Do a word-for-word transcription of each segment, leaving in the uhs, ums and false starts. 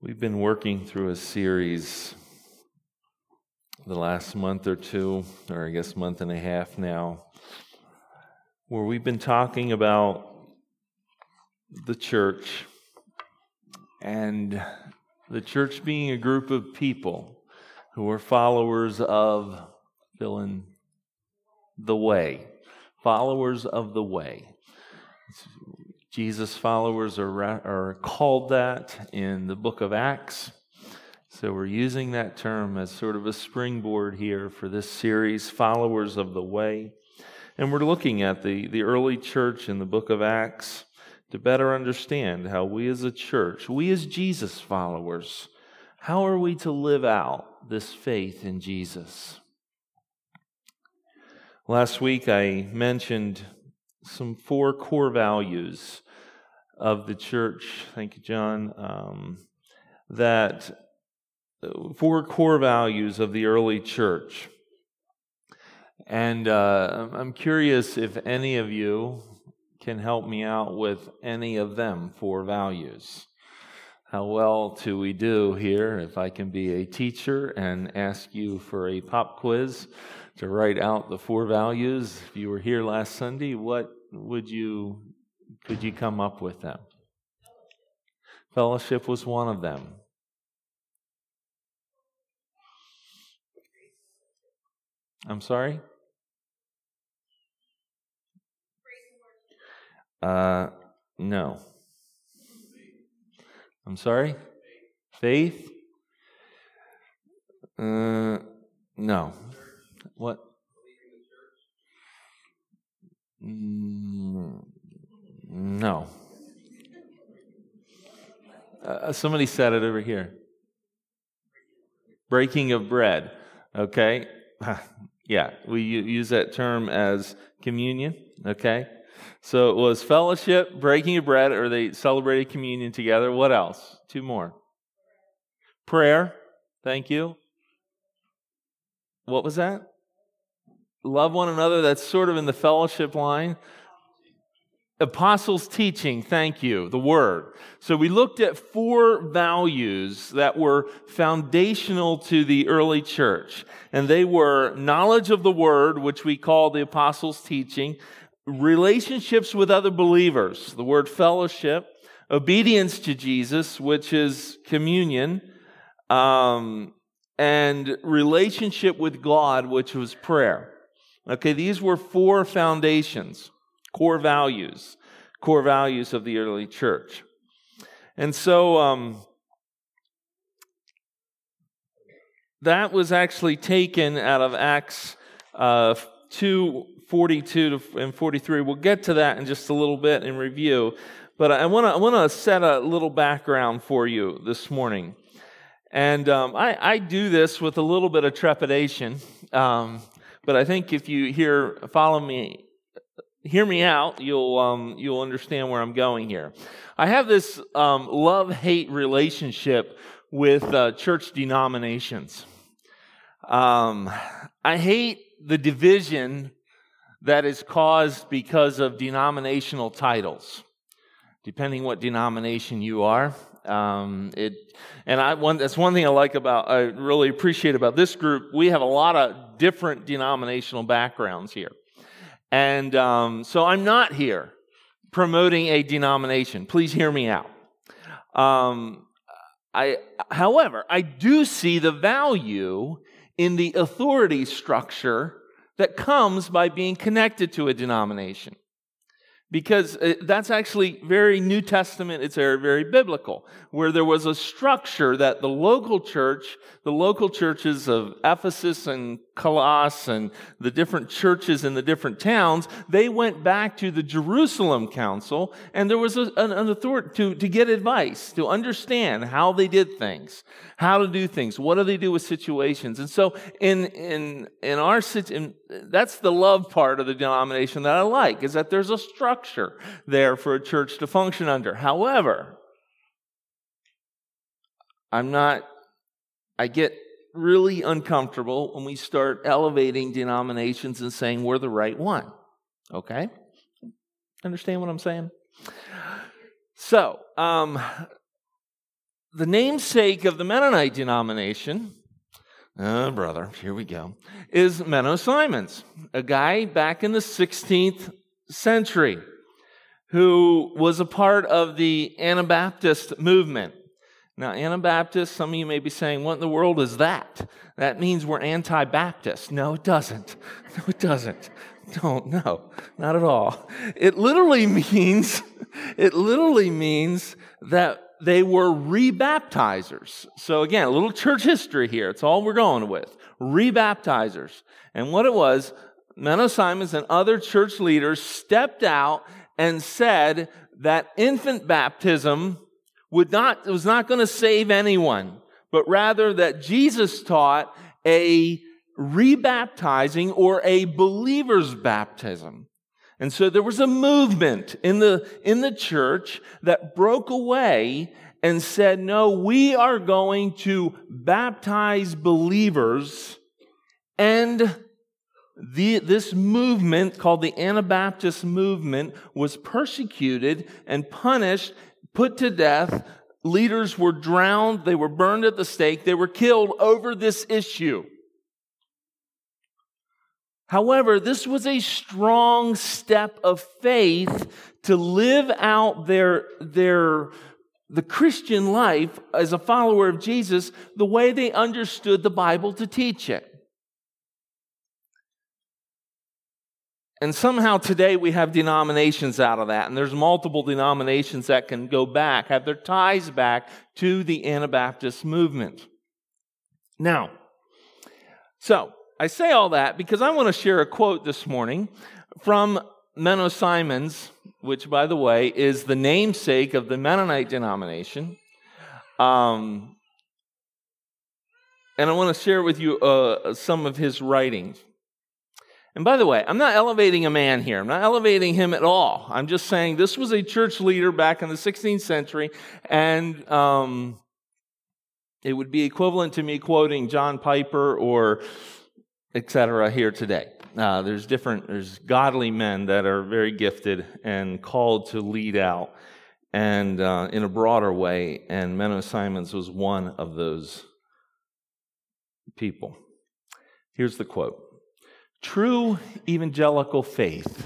We've been working through a series the last month or two, or I guess month and a half now, where we've been talking about the church and the church being a group of people who are followers of, fill in, the way. Followers of the way. Jesus' followers are, are called that in the book of Acts. So we're using that term as sort of a springboard here for this series, Followers of the Way. And we're looking at the, the early church in the book of Acts to better understand how we as a church, we as Jesus followers, how are we to live out this faith in Jesus? Last week I mentioned some four core values of the church. Thank you, John. Um, that four core values of the early church. And uh, I'm curious if any of you can help me out with any of them four values. How well do we do here if I can be a teacher and ask you for a pop quiz to write out the four values? If you were here last Sunday, what would you, could you come up with them? Fellowship was one of them. I'm sorry? Uh, no. I'm sorry? Faith? Uh, no. What? Mm, no. Uh, somebody said it over here. Breaking of bread. Okay. Yeah, we use that term as communion. Okay. So it was fellowship, breaking of bread, or they celebrated communion together. What else? Two more. Prayer. Thank you. What was that? Love one another. That's sort of in the fellowship line. Apostles' teaching. Thank you. The Word. So we looked at four values that were foundational to the early church. And they were knowledge of the Word, which we call the apostles' teaching, relationships with other believers, the word fellowship, obedience to Jesus, which is communion, um, and relationship with God, which was prayer. Okay, these were four foundations, core values, core values of the early church. And so um, that was actually taken out of Acts uh, two forty-two and forty-three. We'll get to that in just a little bit in review. But I want to I want to set a little background for you this morning. And um, I, I do this with a little bit of trepidation. Um, but I think if you hear, follow me, hear me out, you'll um, you'll understand where I'm going here. I have this um, love-hate relationship with uh, church denominations. Um, I hate the division that is caused because of denominational titles, depending what denomination you are. Um, it, and I one that's one thing I like about, I really appreciate about this group. We have a lot of different denominational backgrounds here, and um, so I'm not here promoting a denomination. Please hear me out. Um, I, however, I do see the value in the authority structure that comes by being connected to a denomination. Because that's actually very New Testament, it's very, very biblical, where there was a structure that the local church, the local churches of Ephesus and Colossus and the different churches in the different towns, they went back to the Jerusalem council, and there was a, an, an authority to, to get advice, to understand how they did things, how to do things, what do they do with situations. And so in in in our in, that's the love part of the denomination that I like, is that there's a structure there for a church to function under. However, I'm not, I get really uncomfortable when we start elevating denominations and saying we're the right one. Okay? Understand what I'm saying? So, um, the namesake of the Mennonite denomination, oh, brother, here we go, is Menno Simons, a guy back in the sixteenth century who was a part of the Anabaptist movement. Now, Anabaptist, some of you may be saying, what in the world is that? That means we're anti-Baptist. No, it doesn't. No, it doesn't. No, no, not at all. It literally means, it literally means that they were rebaptizers. So again, a little church history here. It's all we're going with. Rebaptizers. And what it was, Menno Simons and other church leaders stepped out and said that infant baptism would not, was not going to save anyone, but rather that Jesus taught a rebaptizing or a believer's baptism. And so there was a movement in the, in the church that broke away and said, no, we are going to baptize believers. And the, this movement called the Anabaptist movement was persecuted and punished, put to death. Leaders were drowned. They were burned at the stake. They were killed over this issue. However, this was a strong step of faith to live out their, their, the Christian life as a follower of Jesus the way they understood the Bible to teach it. And somehow today we have denominations out of that, and there's multiple denominations that can go back, have their ties back to the Anabaptist movement. Now, so, I say all that because I want to share a quote this morning from Menno Simons, which, by the way, is the namesake of the Mennonite denomination. Um, and I want to share with you uh, some of his writings. And by the way, I'm not elevating a man here. I'm not elevating him at all. I'm just saying this was a church leader back in the sixteenth century, and um, it would be equivalent to me quoting John Piper or et cetera here today. Uh, there's different, there's godly men that are very gifted and called to lead out and uh, in a broader way, and Menno Simons was one of those people. Here's the quote. True evangelical faith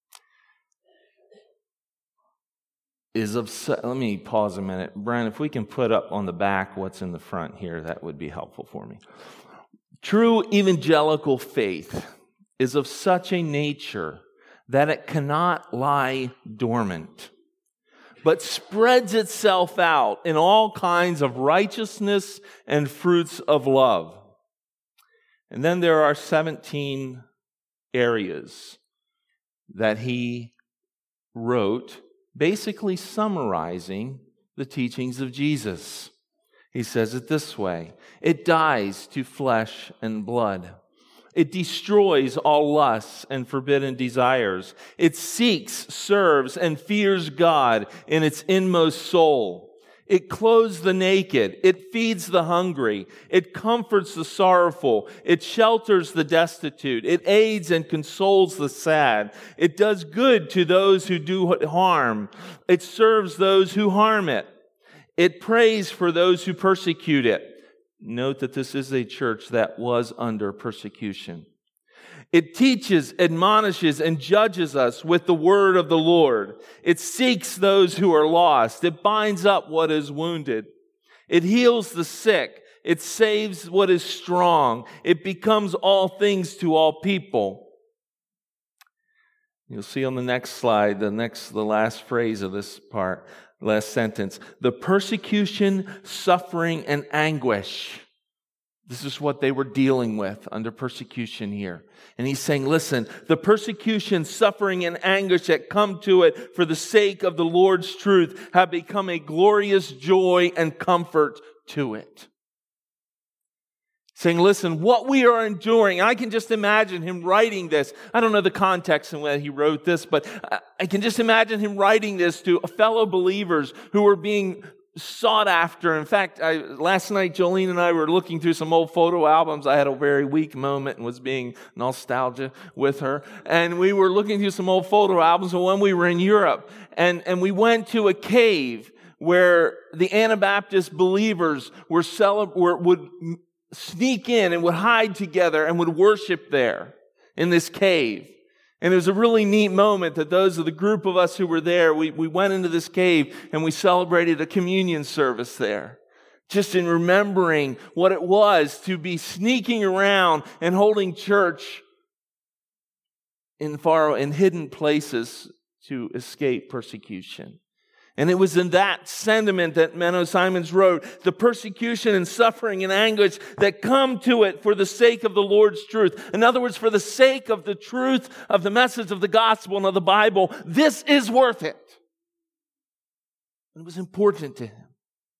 is of, let me pause a minute. Brian, if we can put up on the back what's in the front here, that would be helpful for me. True evangelical faith is of such a nature that it cannot lie dormant, but spreads itself out in all kinds of righteousness and fruits of love. And then there are seventeen areas that he wrote, basically summarizing the teachings of Jesus. He says it this way: it dies to flesh and blood. It destroys all lusts and forbidden desires. It seeks, serves, and fears God in its inmost soul. It clothes the naked. It feeds the hungry. It comforts the sorrowful. It shelters the destitute. It aids and consoles the sad. It does good to those who do harm. It serves those who harm it. It prays for those who persecute it. Note that this is a church that was under persecution. It teaches, admonishes, and judges us with the word of the Lord. It seeks those who are lost. It binds up what is wounded. It heals the sick. It saves what is strong. It becomes all things to all people. You'll see on the next slide, the next, the last phrase of this part, last sentence. The persecution, suffering, and anguish. This is what they were dealing with under persecution here. And he's saying, listen, the persecution, suffering, and anguish that come to it for the sake of the Lord's truth have become a glorious joy and comfort to it. Saying, listen, what we are enduring, I can just imagine him writing this. I don't know the context in which he wrote this, but I can just imagine him writing this to fellow believers who were being sought after. In fact, I, last night, Jolene and I were looking through some old photo albums. I had a very weak moment and was being nostalgia with her. And we were looking through some old photo albums of when we were in Europe. And, and we went to a cave where the Anabaptist believers were, cele- were would sneak in and would hide together and would worship there in this cave. And it was a really neat moment that those of the group of us who were there, we, we went into this cave and we celebrated a communion service there. Just in remembering what it was to be sneaking around and holding church in far in hidden places to escape persecution. And it was in that sentiment that Menno Simons wrote, the persecution and suffering and anguish that come to it for the sake of the Lord's truth. In other words, for the sake of the truth of the message of the gospel and of the Bible, this is worth it. It was important to him.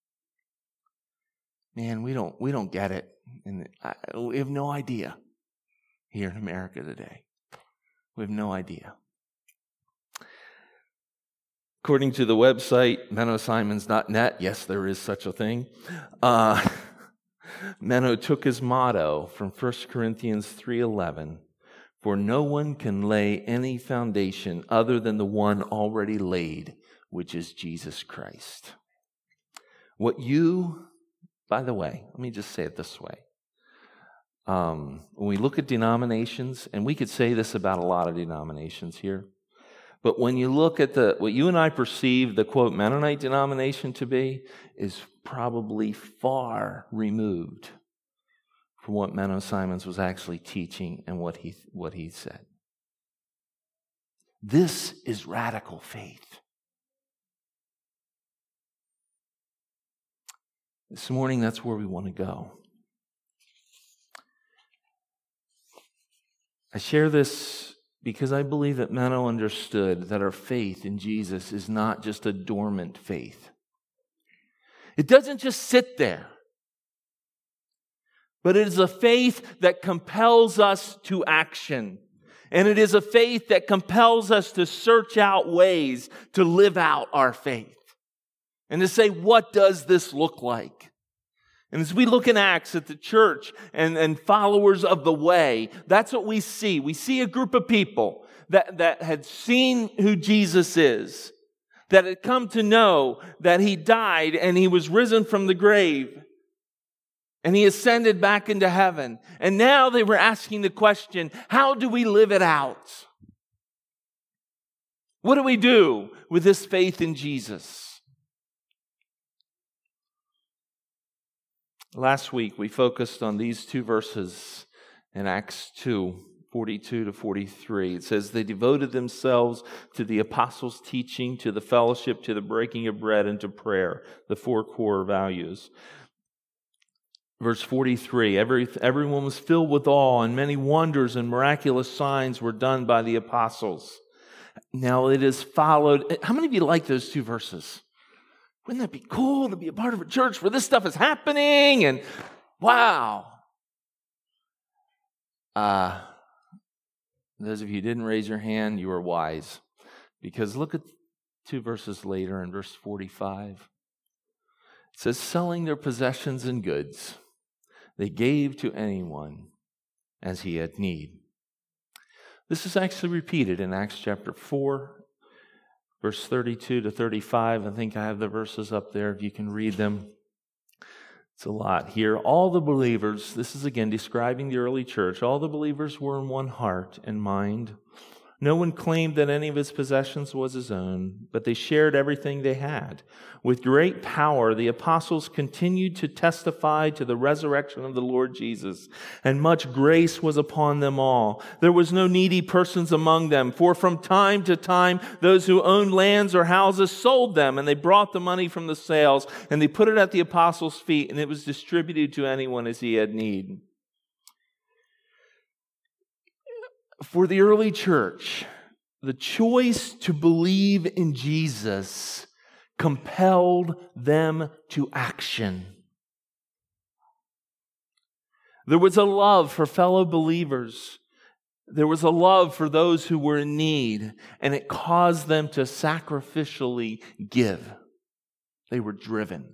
Man, we don't we don't get it. And I, we have no idea here in America today. We have no idea. According to the website, menno simons dot net, yes, there is such a thing, uh, Menno took his motto from First Corinthians three eleven, for no one can lay any foundation other than the one already laid, which is Jesus Christ. What you, by the way, let me just say it this way. Um, when we look at denominations, and we could say this about a lot of denominations here, but when you look at the what you and I perceive the, quote, Mennonite denomination to be, is probably far removed from what Menno Simons was actually teaching and what he what he said. This is radical faith. This morning, that's where we want to go. I share this because I believe that Menno understood that our faith in Jesus is not just a dormant faith. It doesn't just sit there, but it is a faith that compels us to action. And it is a faith that compels us to search out ways to live out our faith. And to say, what does this look like? And as we look in Acts at the church and, and followers of the way, that's what we see. We see a group of people that, that had seen who Jesus is, that had come to know that he died and he was risen from the grave, and he ascended back into heaven. And now they were asking the question, how do we live it out? What do we do with this faith in Jesus? Last week, we focused on these two verses in Acts two, forty-two to forty-three. It says, they devoted themselves to the apostles' teaching, to the fellowship, to the breaking of bread, and to prayer, the four core values. Verse forty-three, Every, everyone was filled with awe, and many wonders and miraculous signs were done by the apostles. Now it is followed. How many of you like those two verses? Wouldn't that be cool to be a part of a church where this stuff is happening? And wow. Uh, those of you who didn't raise your hand, you are wise. Because look at two verses later in verse forty-five. It says, selling their possessions and goods, they gave to anyone as he had need. This is actually repeated in Acts chapter four. Verse thirty-two to thirty-five, I think I have the verses up there if you can read them. It's a lot here. All the believers, this is again describing the early church, all the believers were in one heart and mind. No one claimed that any of his possessions was his own, but they shared everything they had. With great power, the apostles continued to testify to the resurrection of the Lord Jesus, and much grace was upon them all. There was no needy persons among them, for from time to time, those who owned lands or houses sold them, and they brought the money from the sales, and they put it at the apostles' feet, and it was distributed to anyone as he had need. For the early church, the choice to believe in Jesus compelled them to action. There was a love for fellow believers. There was a love for those who were in need, and it caused them to sacrificially give. They were driven.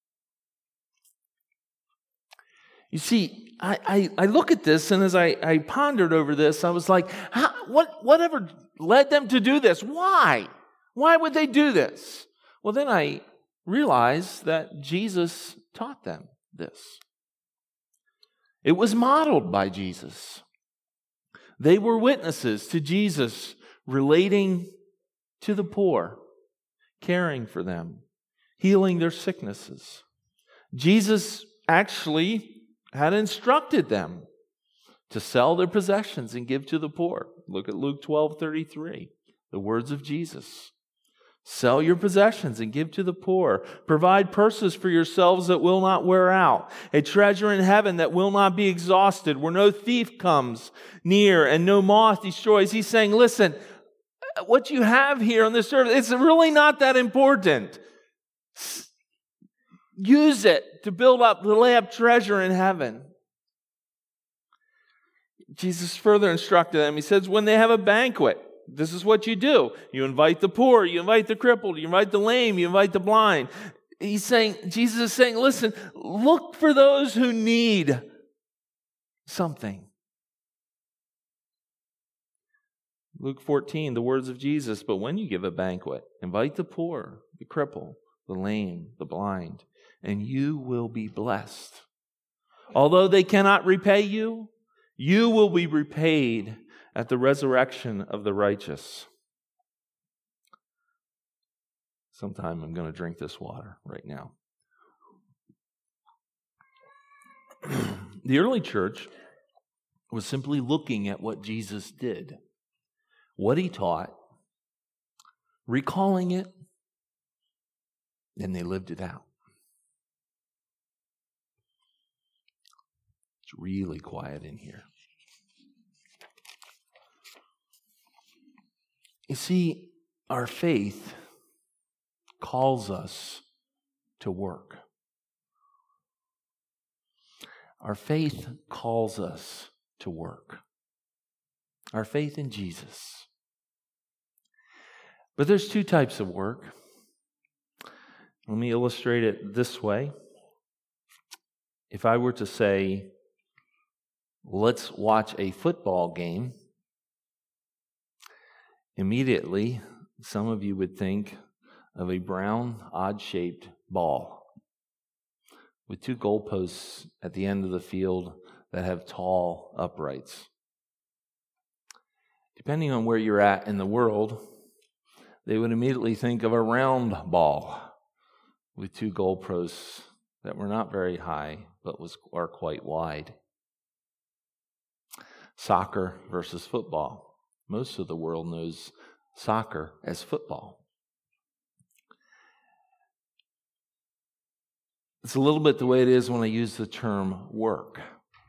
You see, I, I, I look at this, and as I, I pondered over this, I was like, how, what, whatever led them to do this? Why? Why would they do this? Well, then I realize that Jesus taught them this. It was modeled by Jesus. They were witnesses to Jesus relating to the poor, caring for them, healing their sicknesses. Jesus actually had instructed them to sell their possessions and give to the poor. Look at Luke twelve thirty-three, the words of Jesus. Sell your possessions and give to the poor. Provide purses for yourselves that will not wear out, a treasure in heaven that will not be exhausted, where no thief comes near and no moth destroys. He's saying, listen, what you have here on this earth, it's really not that important. Use it to build up, to lay up treasure in heaven. Jesus further instructed them. He says, when they have a banquet, this is what you do. You invite the poor, you invite the crippled, you invite the lame, you invite the blind. He's saying, Jesus is saying, listen, look for those who need something. Luke fourteen, the words of Jesus, but when you give a banquet, invite the poor, the crippled, the lame, the blind, and you will be blessed. Although they cannot repay you, you will be repaid at the resurrection of the righteous. Sometime I'm going to drink this water right now. The early church was simply looking at what Jesus did, what he taught, recalling it, and they lived it out. It's really quiet in here. You see, our faith calls us to work. Our faith calls us to work. Our faith in Jesus. But there's two types of work. Let me illustrate it this way. If I were to say, let's watch a football game, immediately, some of you would think of a brown, odd-shaped ball with two goalposts at the end of the field that have tall uprights. Depending on where you're at in the world, they would immediately think of a round ball with two goalposts that were not very high, but was are quite wide. Soccer versus football. Most of the world knows soccer as football. It's a little bit the way it is when I use the term work.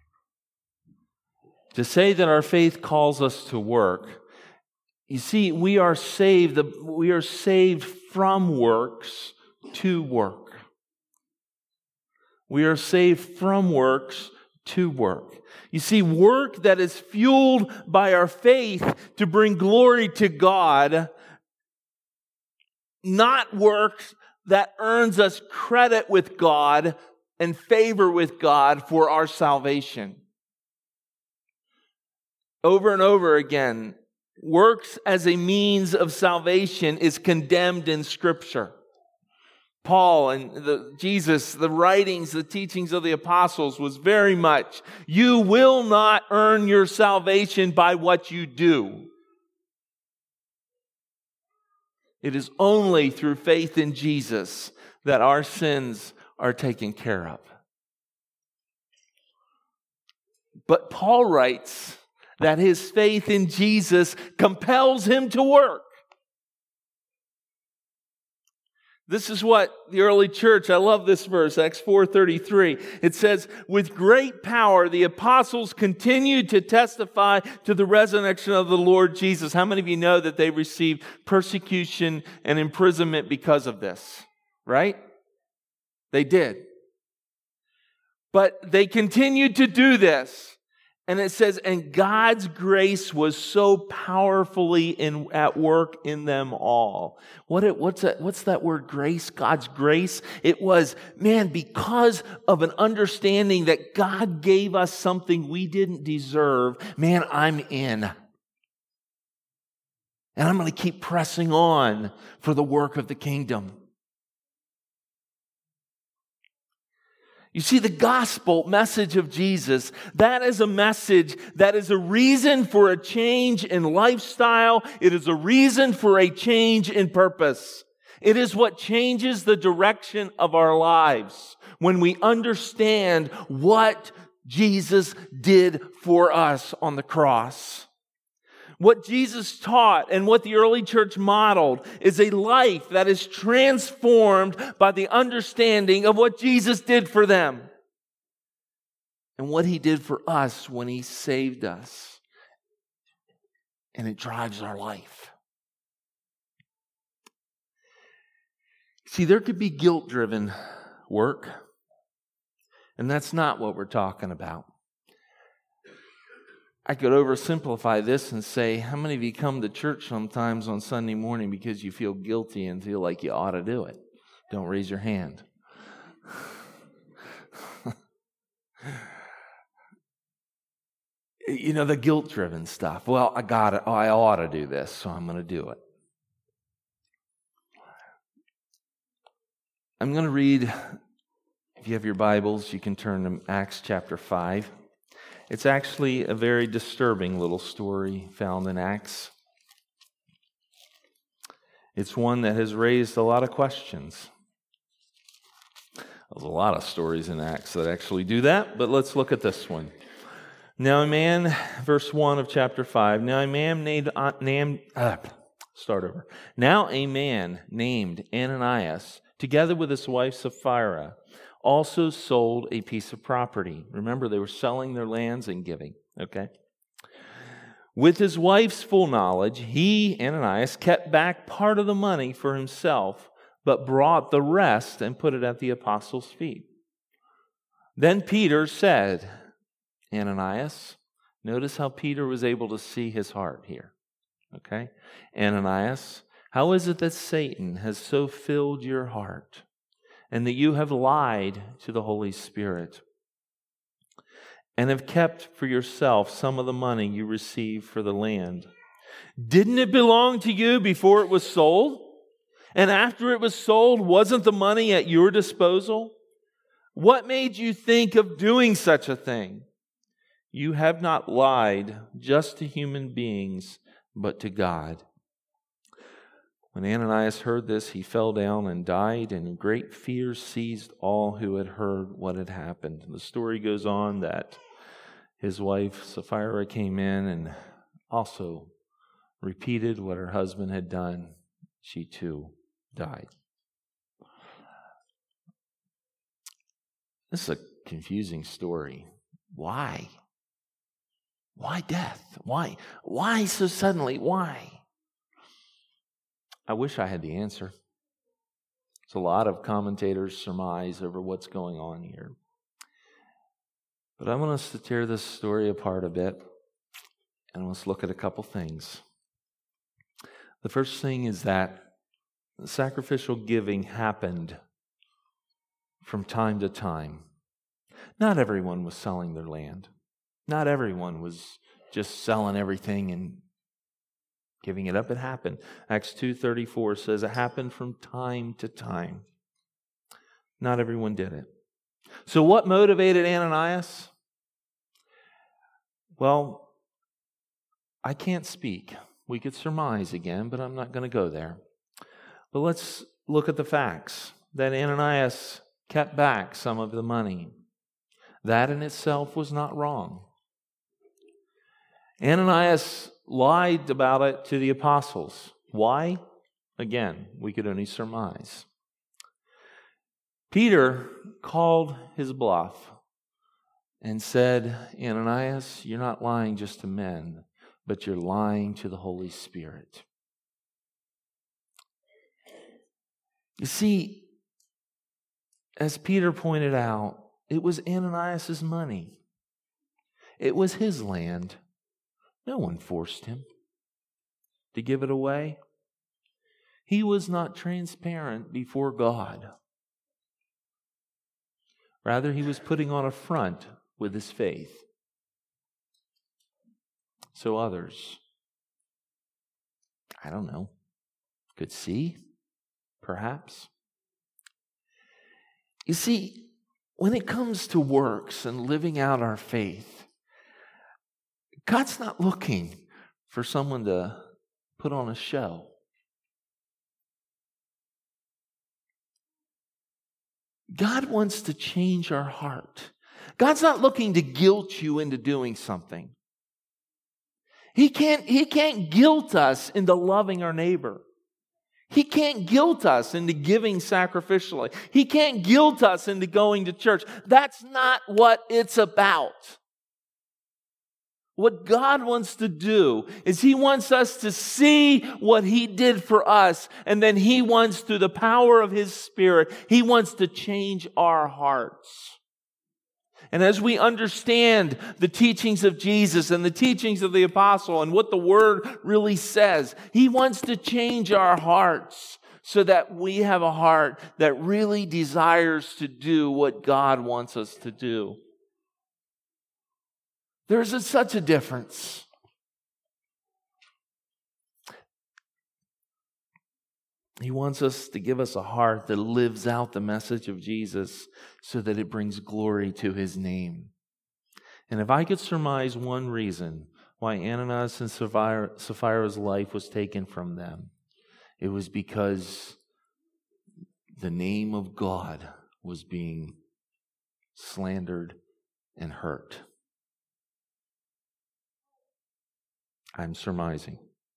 To say that our faith calls us to work, you see, we are saved, we are saved from works to work. We are saved from works to work. You see, work that is fueled by our faith to bring glory to God, not work that earns us credit with God and favor with God for our salvation. Over and over again, works as a means of salvation is condemned in Scripture. Paul and the, Jesus, the writings, the teachings of the apostles was very much, you will not earn your salvation by what you do. It is only through faith in Jesus that our sins are taken care of. But Paul writes that his faith in Jesus compels him to work. This is what the early church, I love this verse, Acts four thirty-three. It says, with great power the apostles continued to testify to the resurrection of the Lord Jesus. How many of you know that they received persecution and imprisonment because of this? Right? They did. But they continued to do this. And it says, and God's grace was so powerfully in, at work in them all. What it, what's that, what's that word, grace? God's grace? It was, man, because of an understanding that God gave us something we didn't deserve, man, I'm in. And I'm going to keep pressing on for the work of the kingdom. You see, the gospel message of Jesus, that is a message that is a reason for a change in lifestyle. It is a reason for a change in purpose. It is what changes the direction of our lives when we understand what Jesus did for us on the cross. What Jesus taught and what the early church modeled is a life that is transformed by the understanding of what Jesus did for them and what He did for us when He saved us. And it drives our life. See, there could be guilt-driven work, and that's not what we're talking about. I could oversimplify this and say, how many of you come to church sometimes on Sunday morning because you feel guilty and feel like you ought to do it? Don't raise your hand. You know, the guilt-driven stuff. Well, I got it. Oh, I ought to do this, so I'm going to do it. I'm going to read, if you have your Bibles, you can turn to Acts chapter five. It's actually a very disturbing little story found in Acts. It's one that has raised a lot of questions. There's a lot of stories in Acts that actually do that, but let's look at this one. Now a man, verse one of chapter five, now a man named, uh, named uh, start over. Now a man named Ananias, together with his wife Sapphira, also sold a piece of property. Remember, they were selling their lands and giving, okay? With his wife's full knowledge, he, Ananias, kept back part of the money for himself, but brought the rest and put it at the apostles' feet. Then Peter said, Ananias, notice how Peter was able to see his heart here, okay? Ananias, how is it that Satan has so filled your heart, and that you have lied to the Holy Spirit, and have kept for yourself some of the money you received for the land? Didn't it belong to you before it was sold? And after it was sold, wasn't the money at your disposal? What made you think of doing such a thing? You have not lied just to human beings, but to God. When Ananias heard this, he fell down and died, and great fear seized all who had heard what had happened. The story goes on that his wife Sapphira came in and also repeated what her husband had done. She too died. This is a confusing story. Why? Why death? Why? Why so suddenly? Why? I wish I had the answer. It's a lot of commentators surmise over what's going on here. But I want us to tear this story apart a bit, and let's look at a couple things. The first thing is that sacrificial giving happened from time to time. Not everyone was selling their land. Not everyone was just selling everything and giving it up. It happened. Acts two thirty-four says it happened from time to time. Not everyone did it. So what motivated Ananias? Well, I can't speak. We could surmise again, but I'm not going to go there. But let's look at the facts. That Ananias kept back some of the money. That in itself was not wrong. Ananias lied about it to the apostles. Why? Again, we could only surmise. Peter called his bluff and said, Ananias, you're not lying just to men, but you're lying to the Holy Spirit. You see, as Peter pointed out, it was Ananias' money. It was his land. No one forced him to give it away. He was not transparent before God. Rather, he was putting on a front with his faith. So others, I don't know, could see, perhaps. You see, when it comes to works and living out our faith, God's not looking for someone to put on a show. God wants to change our heart. God's not looking to guilt you into doing something. He can't, he can't guilt us into loving our neighbor. He can't guilt us into giving sacrificially. He can't guilt us into going to church. That's not what it's about. What God wants to do is He wants us to see what He did for us, and then He wants, through the power of His Spirit, He wants to change our hearts. And as we understand the teachings of Jesus and the teachings of the apostle and what the Word really says, He wants to change our hearts so that we have a heart that really desires to do what God wants us to do. There's a, such a difference. He wants us to give us a heart that lives out the message of Jesus so that it brings glory to His name. And if I could surmise one reason why Ananias and Sapphira, Sapphira's life was taken from them, it was because the name of God was being slandered and hurt. I'm surmising.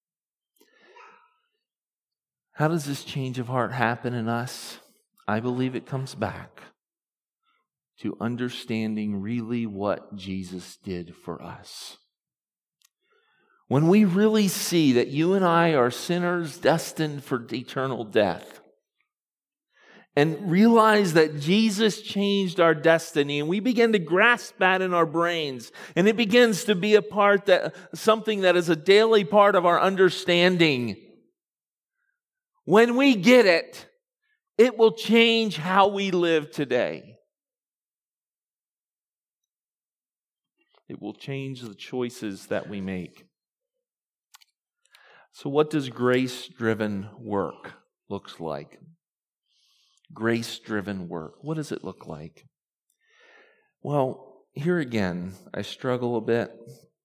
How does this change of heart happen in us? I believe it comes back to understanding really what Jesus did for us. When we really see that you and I are sinners destined for eternal death, and realize that Jesus changed our destiny, and we begin to grasp that in our brains, and it begins to be a part that, something that is a daily part of our understanding. When we get it, it will change how we live today. It will change the choices that we make. So what does grace-driven work look like? Grace-driven work. What does it look like? Well, here again, I struggle a bit.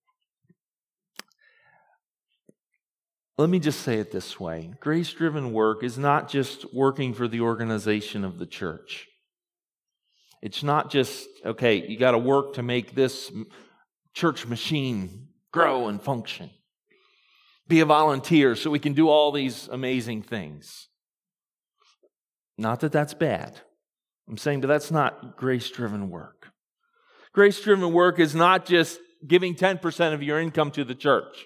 Let me just say it this way. Grace-driven work is not just working for the organization of the church. It's not just, okay, you got to work to make this church machine grow and function. Be a volunteer so we can do all these amazing things. Not that that's bad. I'm saying, but that's not grace-driven work. Grace-driven work is not just giving ten percent of your income to the church.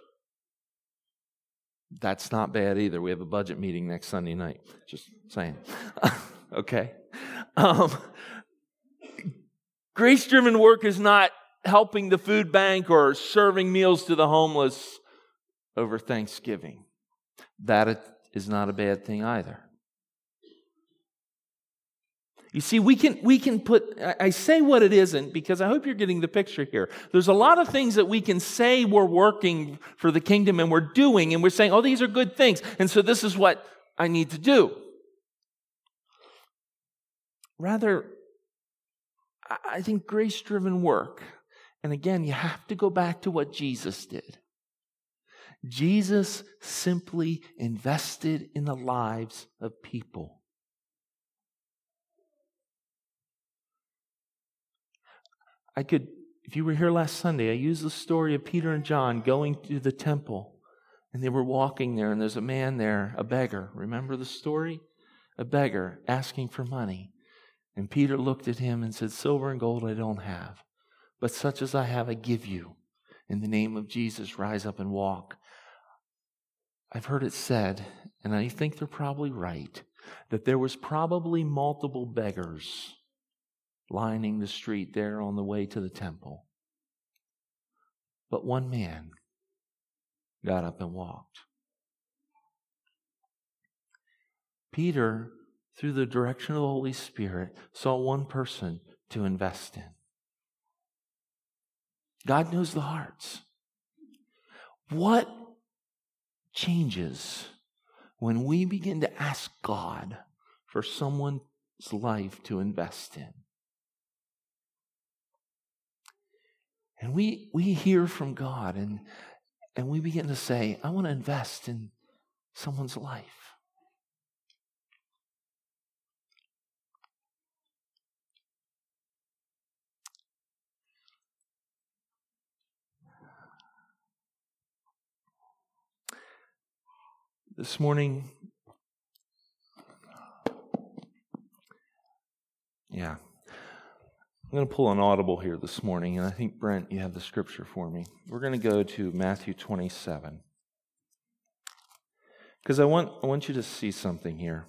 That's not bad either. We have a budget meeting next Sunday night. Just saying. Okay. Um, grace-driven work is not helping the food bank or serving meals to the homeless over Thanksgiving. That is not a bad thing either. You see, we can we can put, I say what it isn't because I hope you're getting the picture here. There's a lot of things that we can say we're working for the kingdom and we're doing, and we're saying, oh, these are good things, and so this is what I need to do. Rather, I think grace-driven work, and again, you have to go back to what Jesus did. Jesus simply invested in the lives of people. I could, if you were here last Sunday, I used the story of Peter and John going to the temple. And they were walking there, and there's a man there, a beggar. Remember the story? A beggar asking for money. And Peter looked at him and said, silver and gold I don't have, but such as I have I give you. In the name of Jesus, rise up and walk. I've heard it said, and I think they're probably right, that there was probably multiple beggars lining the street there on the way to the temple. But one man got up and walked. Peter, through the direction of the Holy Spirit, saw one person to invest in. God knows the hearts. What changes when we begin to ask God for someone's life to invest in? And we we hear from God, and, and we begin to say, I want to invest in someone's life. This morning, yeah, I'm going to pull an audible here this morning, and I think, Brent, you have the scripture for me. We're going to go to Matthew twenty-seven. Because I want, I want you to see something here.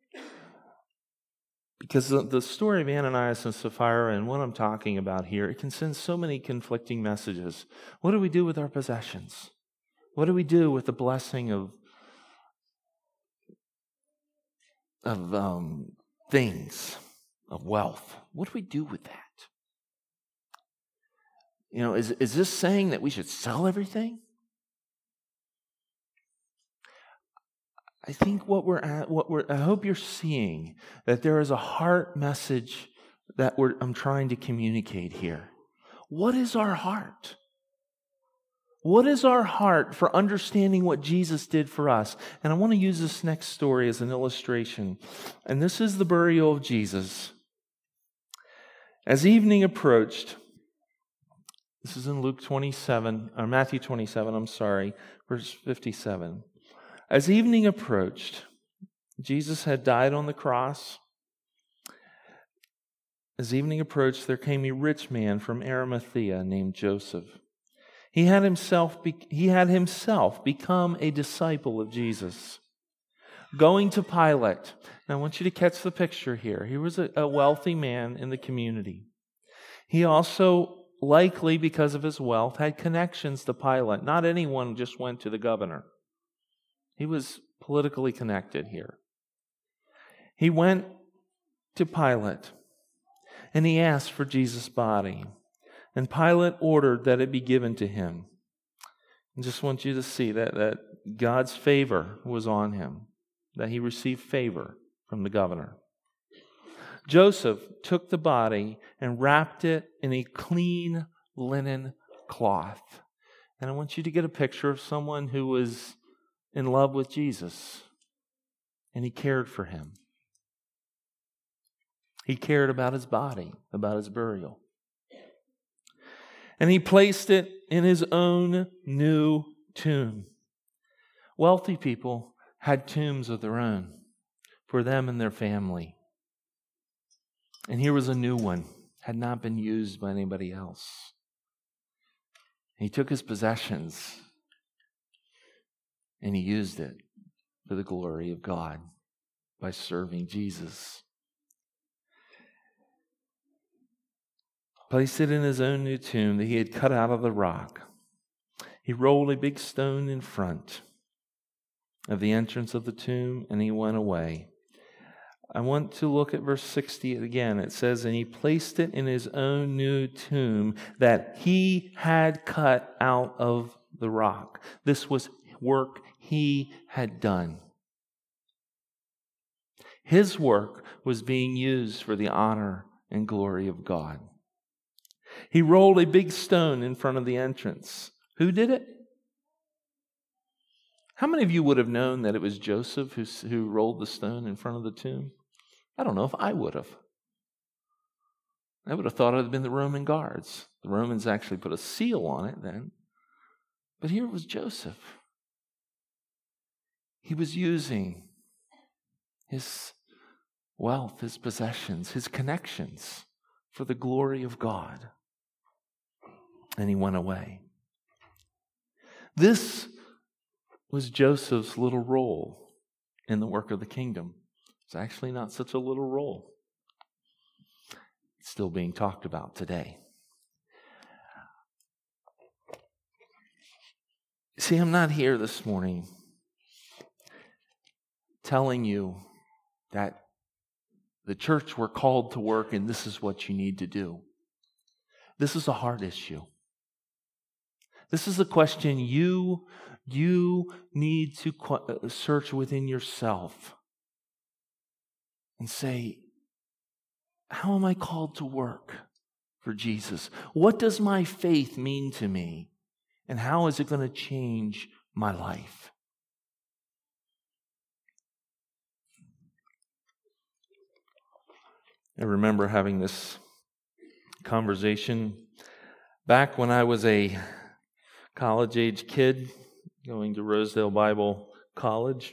Because the, the story of Ananias and Sapphira and what I'm talking about here, it can send so many conflicting messages. What do we do with our possessions? What do we do with the blessing of, of um, things, of wealth? What do we do with that? You know, is, is this saying that we should sell everything? I think what we're at, what we're, I hope you're seeing that there is a heart message that we're, I'm trying to communicate here. What is our heart? What is our heart for understanding what Jesus did for us? And I want to use this next story as an illustration. And this is the burial of Jesus. As evening approached, this is in Luke twenty-seven, or Matthew twenty-seven, I'm sorry, verse fifty-seven. As evening approached, Jesus had died on the cross. As evening approached, there came a rich man from Arimathea named Joseph. He had himself be- he had himself become a disciple of Jesus. Going to Pilate. Now I want you to catch the picture here. He was a, a wealthy man in the community. He also, likely because of his wealth, had connections to Pilate. Not anyone just went to the governor. He was politically connected here. He went to Pilate, and he asked for Jesus' body. And Pilate ordered that it be given to him. I just want you to see that, that God's favor was on him, that he received favor from the governor. Joseph took the body and wrapped it in a clean linen cloth. And I want you to get a picture of someone who was in love with Jesus, and he cared for him. He cared about his body, about his burial. And he placed it in his own new tomb. Wealthy people had tombs of their own for them and their family. And here was a new one, had not been used by anybody else. He took his possessions and he used it for the glory of God by serving Jesus. Placed it in his own new tomb that he had cut out of the rock. He rolled a big stone in front of the entrance of the tomb, and he went away. I want to look at verse sixty again. It says, and he placed it in his own new tomb that he had cut out of the rock. This was work he had done. His work was being used for the honor and glory of God. He rolled a big stone in front of the entrance. Who did it? How many of you would have known that it was Joseph who, who rolled the stone in front of the tomb? I don't know if I would have. I would have thought it had been the Roman guards. The Romans actually put a seal on it then. But here it was Joseph. He was using his wealth, his possessions, his connections for the glory of God. And he went away. This was Joseph's little role in the work of the kingdom. It's actually not such a little role. It's still being talked about today. See, I'm not here this morning telling you that the church, we're called to work and this is what you need to do. This is a hard issue. This is a question you, you need to search within yourself and say, how am I called to work for for Jesus? What does my faith mean to me? And how is it going to change my life? I remember having this conversation back when I was a college-age kid going to Rosedale Bible College.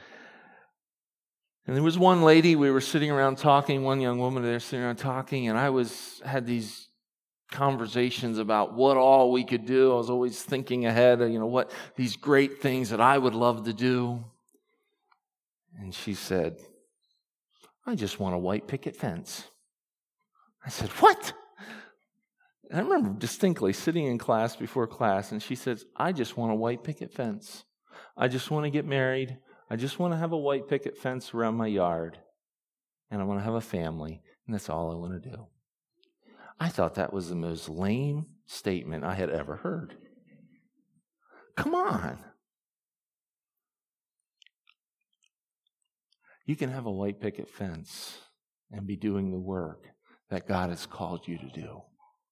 And there was one lady, we were sitting around talking, one young woman there sitting around talking, and I was had these conversations about what all we could do. I was always thinking ahead, you know, what these great things that I would love to do. And she said, I just want a white picket fence. I said, what? And I remember distinctly sitting in class before class, and she says, I just want a white picket fence. I just want to get married. I just want to have a white picket fence around my yard, and I want to have a family, and that's all I want to do. I thought that was the most lame statement I had ever heard. Come on. You can have a white picket fence and be doing the work that God has called you to do.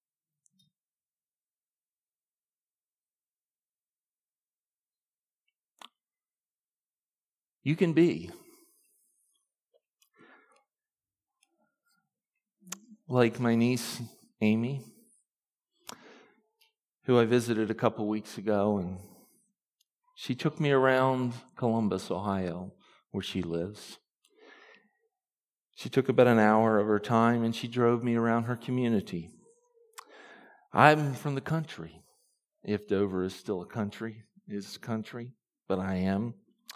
You can be like my niece, Amy, who I visited a couple weeks ago, and she took me around Columbus, Ohio, where she lives. She took about an hour of her time, and she drove me around her community. I'm from the country, if Dover is still a country, is country, but I am.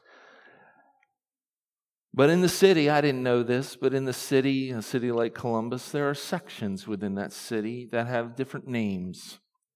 But in the city, I didn't know this, but in the city, a city like Columbus, there are sections within that city that have different names.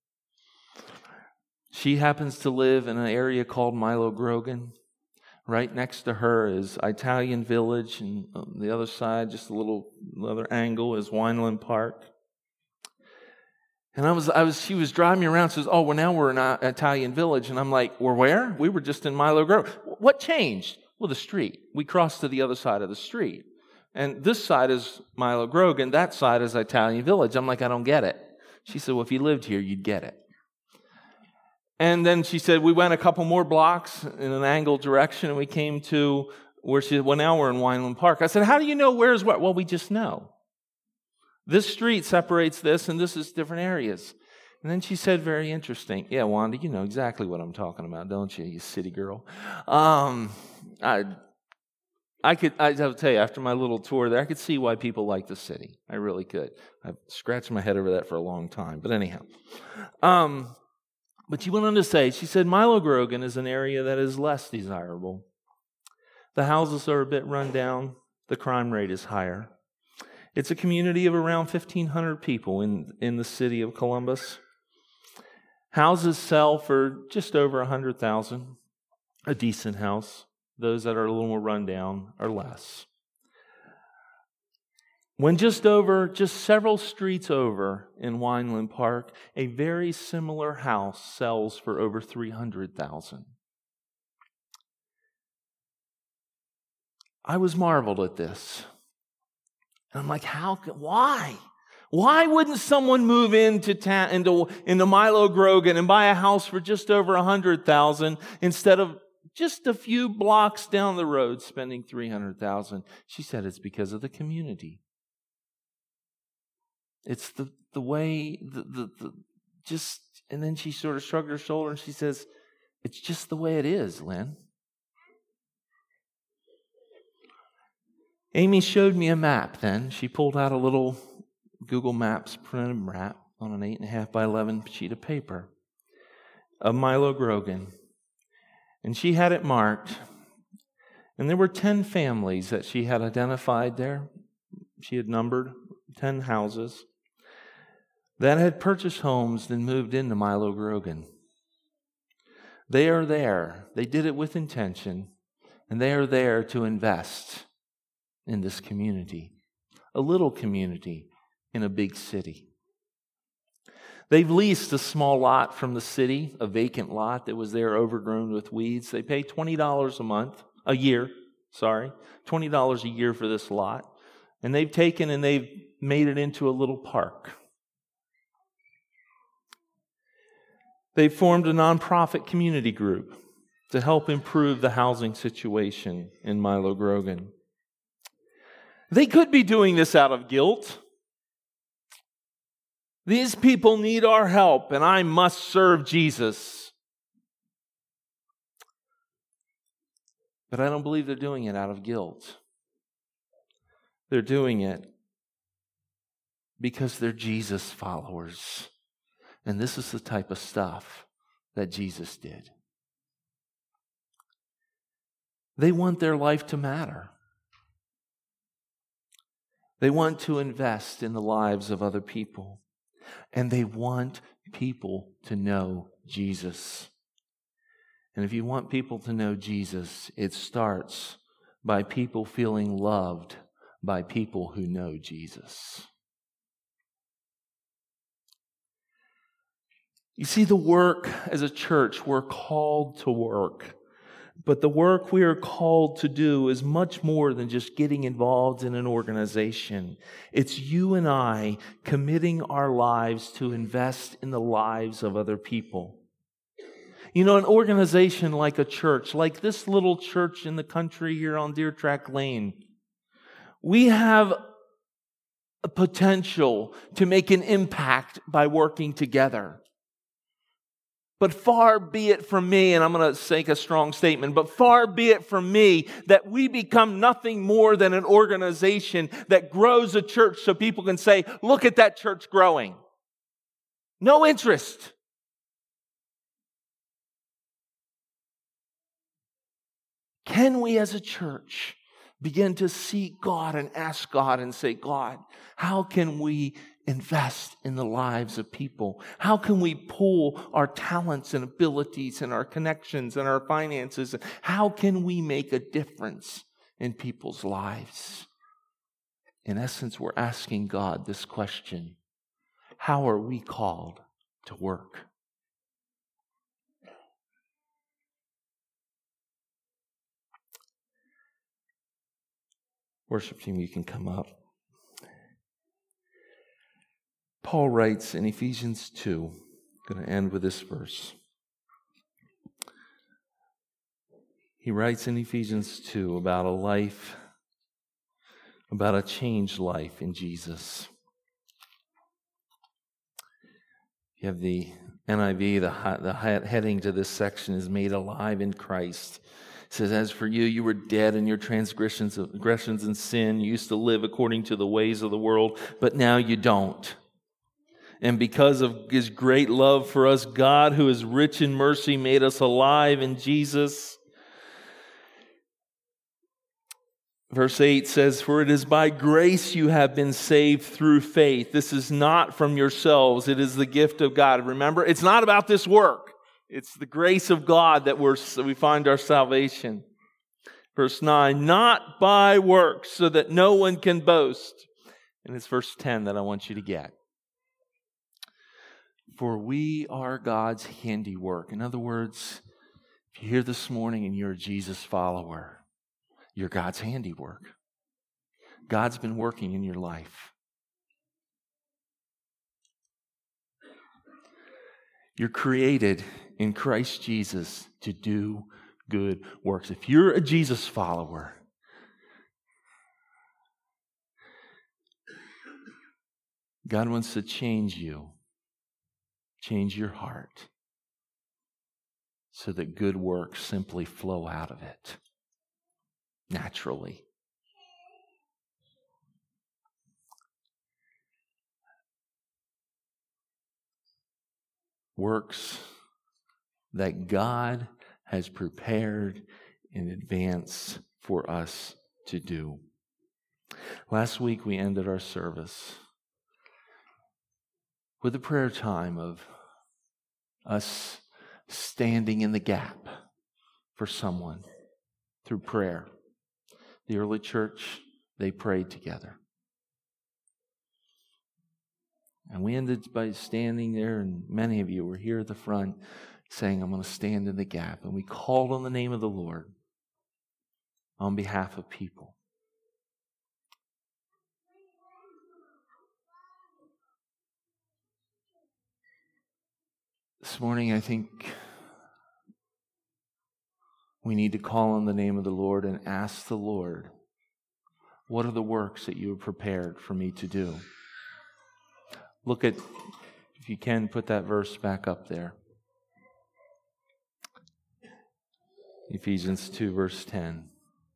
She happens to live in an area called Milo Grogan. Right next to her is Italian Village, and on the other side, just a little other angle, is Wineland Park. And I was, I was, she was driving me around. Says, "Oh, well, now we're in Italian Village," and I'm like, "We're where? We were just in Milo Grogan. What changed?" Well, the street. We crossed to the other side of the street. And this side is Milo Grogan, that side is Italian Village. I'm like, I don't get it. She said, well, if you lived here, you'd get it. And then she said, we went a couple more blocks in an angled direction, and we came to where she said, well, now we're in Wineland Park. I said, how do you know where's what? Well, we just know. This street separates this, and this is different areas. And then she said, very interesting. Yeah, Wanda, you know exactly what I'm talking about, don't you, you city girl? Um, I, I could, I'll tell you, after my little tour there, I could see why people like the city. I really could. I've scratched my head over that for a long time. But anyhow. Um, but she went on to say, she said, Milo Grogan is an area that is less desirable. The houses are a bit run down. The crime rate is higher. It's a community of around fifteen hundred people in, in the city of Columbus. Houses sell for just over one hundred thousand dollars, a decent house. Those that are a little more run down are less. When just over, just several streets over in Wineland Park, a very similar house sells for over three hundred thousand dollars. I was marveled at this. And I'm like, how, why? Why wouldn't someone move into ta- into, into Milo Grogan and buy a house for just over one hundred thousand dollars instead of just a few blocks down the road spending three hundred thousand dollars? She said it's because of the community. It's the, the way, the, the, the just, and then she sort of shrugged her shoulder and she says, it's just the way it is, Lynn. Amy showed me a map then. She pulled out a little Google Maps printed map on an eight and a half by eleven sheet of paper of Milo Grogan. And she had it marked. And there were ten families that she had identified there. She had numbered ten houses that had purchased homes and moved into Milo Grogan. They are there. They did it with intention. And they are there to invest in this community, a little community in a big city. They've leased a small lot from the city, a vacant lot that was there overgrown with weeds. They pay twenty dollars a month, a year, sorry, twenty dollars a year for this lot. And they've taken and they've made it into a little park. They formed a nonprofit community group to help improve the housing situation in Milo Grogan. They could be doing this out of guilt. These people need our help, and I must serve Jesus. But I don't believe they're doing it out of guilt. They're doing it because they're Jesus followers. And this is the type of stuff that Jesus did. They want their life to matter. They want to invest in the lives of other people. And they want people to know Jesus. And if you want people to know Jesus, it starts by people feeling loved by people who know Jesus. You see, the work as a church, we're called to work. But the work we are called to do is much more than just getting involved in an organization. It's you and I committing our lives to invest in the lives of other people. You know, an organization like a church, like this little church in the country here on Deer Track Lane, we have a potential to make an impact by working together. But far be it from me, and I'm going to make a strong statement, but far be it from me that we become nothing more than an organization that grows a church so people can say, look at that church growing. No interest. Can we as a church begin to seek God and ask God and say, God, how can we invest in the lives of people? How can we pool our talents and abilities and our connections and our finances? How can we make a difference in people's lives? In essence, we're asking God this question: how are we called to work? Worship team, you can come up. Paul writes in Ephesians two, I'm going to end with this verse. He writes in Ephesians two about a life, about a changed life in Jesus. You have the N I V, the, the heading to this section is Made Alive in Christ. It says, as for you, you were dead in your transgressions, transgressions and sin. You used to live according to the ways of the world, but now you don't. And because of His great love for us, God, who is rich in mercy, made us alive in Jesus. Verse eight says, for it is by grace you have been saved through faith. This is not from yourselves. It is the gift of God. Remember, it's not about this work. It's the grace of God that we're, we find our salvation. Verse nine, not by works, so that no one can boast. And it's verse ten that I want you to get. For we are God's handiwork. In other words, if you're here this morning and you're a Jesus follower, you're God's handiwork. God's been working in your life. You're created in Christ Jesus to do good works. If you're a Jesus follower, God wants to change you, change your heart, so that good works simply flow out of it naturally. Works that God has prepared in advance for us to do. Last week we ended our service with a prayer time of us standing in the gap for someone through prayer. The early church, they prayed together. And we ended by standing there, and many of you were here at the front saying, I'm going to stand in the gap. And we called on the name of the Lord on behalf of people. This morning, I think we need to call on the name of the Lord and ask the Lord, what are the works that you have prepared for me to do? Look at, if you can, put that verse back up there. Ephesians two, verse ten.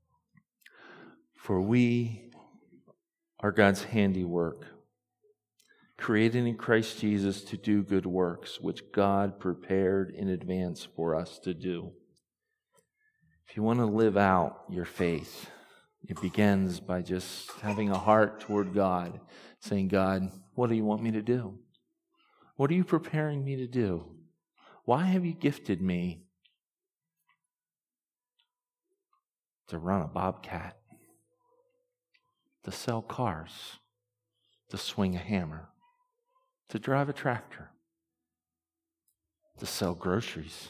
For we are God's handiwork, created in Christ Jesus to do good works, which God prepared in advance for us to do. If you want to live out your faith, it begins by just having a heart toward God, saying, God, what do you want me to do? What are you preparing me to do? Why have you gifted me to run a bobcat, to sell cars, to swing a hammer, to drive a tractor, to sell groceries?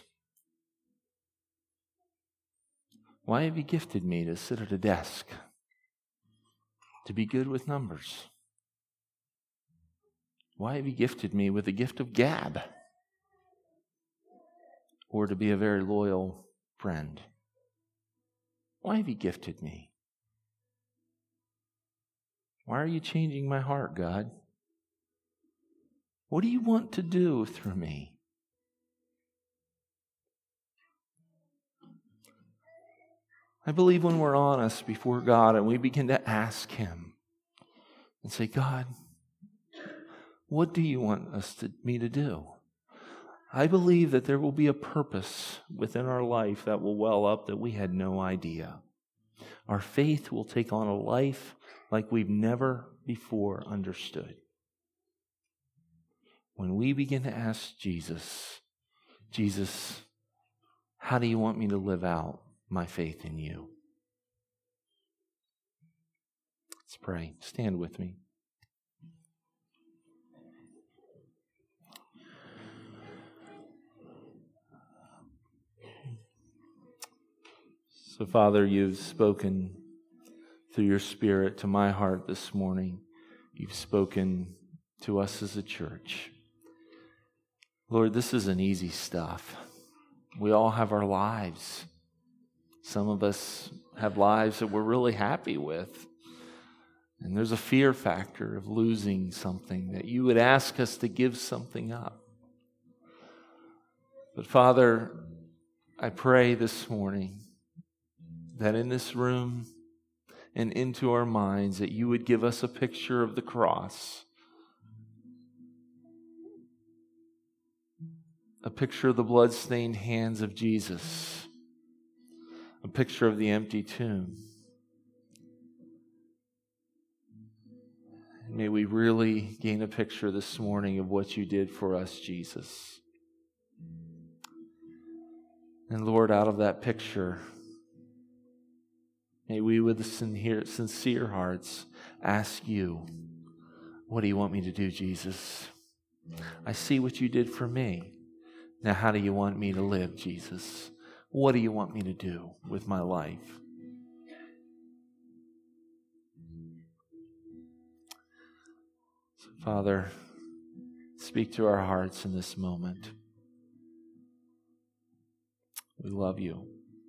Why have you gifted me to sit at a desk, to be good with numbers? Why have you gifted me with the gift of gab, or to be a very loyal friend? Why have you gifted me? Why are you changing my heart, God? What do you want to do through me? I believe when we're honest before God and we begin to ask Him and say, God, what do you want us to, me to do? I believe that there will be a purpose within our life that will well up that we had no idea. Our faith will take on a life like we've never before understood. When we begin to ask Jesus, Jesus, how do you want me to live out my faith in you? Let's pray. Stand with me. So, Father, you've spoken through your Spirit to my heart this morning. You've spoken to us as a church. Lord, this isn't easy stuff. We all have our lives. Some of us have lives that we're really happy with. And there's a fear factor of losing something, that you would ask us to give something up. But Father, I pray this morning that in this room and into our minds that you would give us a picture of the cross, a picture of the blood-stained hands of Jesus, a picture of the empty tomb. And may we really gain a picture this morning of what you did for us, Jesus. And Lord, out of that picture, may we with sincere, sincere hearts ask you, what do you want me to do, Jesus? I see what you did for me. Now, how do you want me to live, Jesus? What do you want me to do with my life? So, Father, speak to our hearts in this moment. We love you.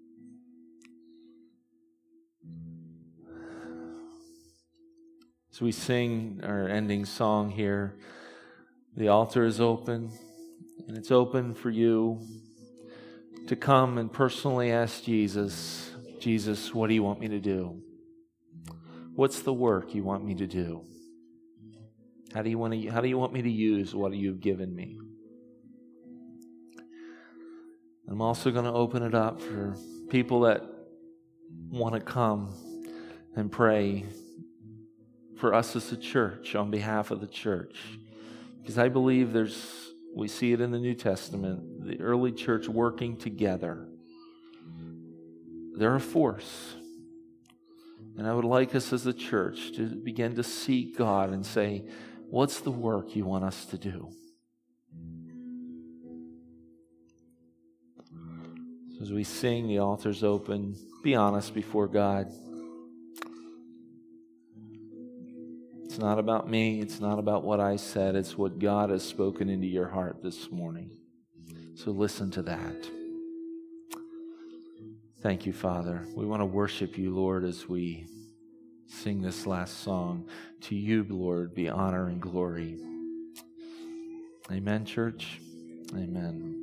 As we sing our ending song here, the altar is open, and it's open for you to come and personally ask Jesus, Jesus, what do you want me to do? What's the work you want me to do? How do you want to, how do you want me to use what you've given me? I'm also going to open it up for people that want to come and pray for us as a church, on behalf of the church. Because I believe there's, we see it in the New Testament, the early church working together. They're a force. And I would like us as a church to begin to seek God and say, what's the work you want us to do? So as we sing, the altar's open. Be honest before God. It's not about me. It's not about what I said. It's what God has spoken into your heart this morning. So listen to that. Thank you, Father. We want to worship you, Lord, as we sing this last song. To you, Lord, be honor and glory. Amen, church. Amen.